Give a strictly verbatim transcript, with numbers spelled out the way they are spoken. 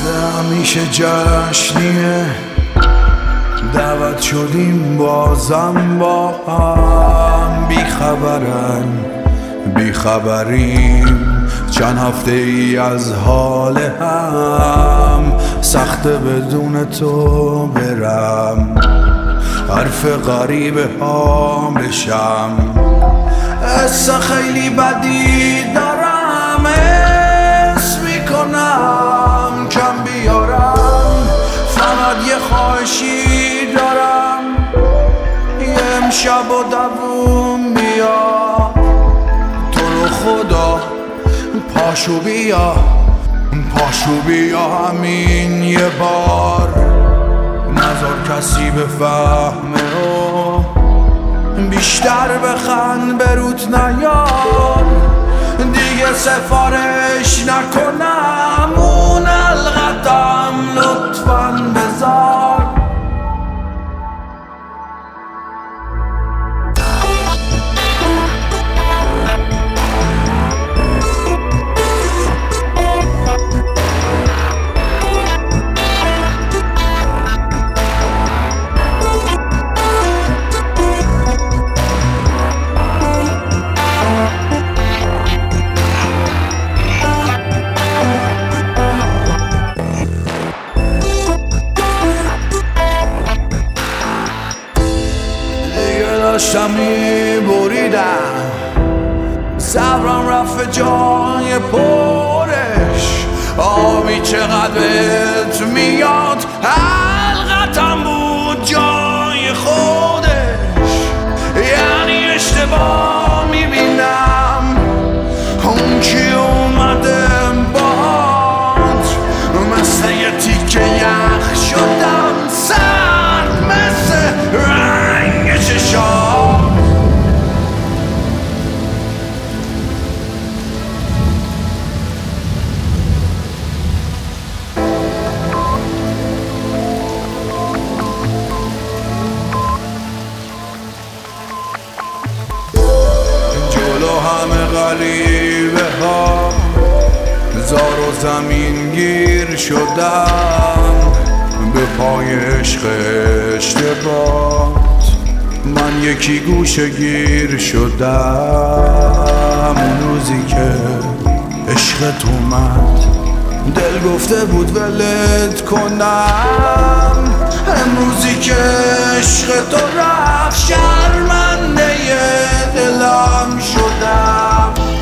همیشه جشنیه، دعوت شدیم بازم با هم. بیخبرن بیخبریم، چند هفته ای از حال هم. سخته بدون تو برم، حرف غریبه ها بشم. حس خیلی بدی دارم، حس میکنم کم بیارم. فقط یه خواهشی دارم، یه امشب و دووم بیا. تو رو خدا پاشو بیا، پاشو بیا همین یه بار. نذار کسی بفهمه و بیشتر بخند بروت نیار. دیگه سفارش نکنم اون القدم، لطفاً بذار. داشتم میبریدم، صبرم رفت جای پرش. آبی چقدر بهت میاد، حلقتم بود جای خودش. یعنی اشتباه میبینم اون کی اومده باد. مثل یه تیکه یخ شدم، سرد مثل رنگ چشام. جلو همه غریبه ها زار و زمین گیر شدم. به پای عشق اشتباه من یکی گوشه گیر شدم. اون روزی که عشقت اومد، دل گفته بود ولت کنم. امروزی که عشق تو رفت، شرمنده دلم شدم.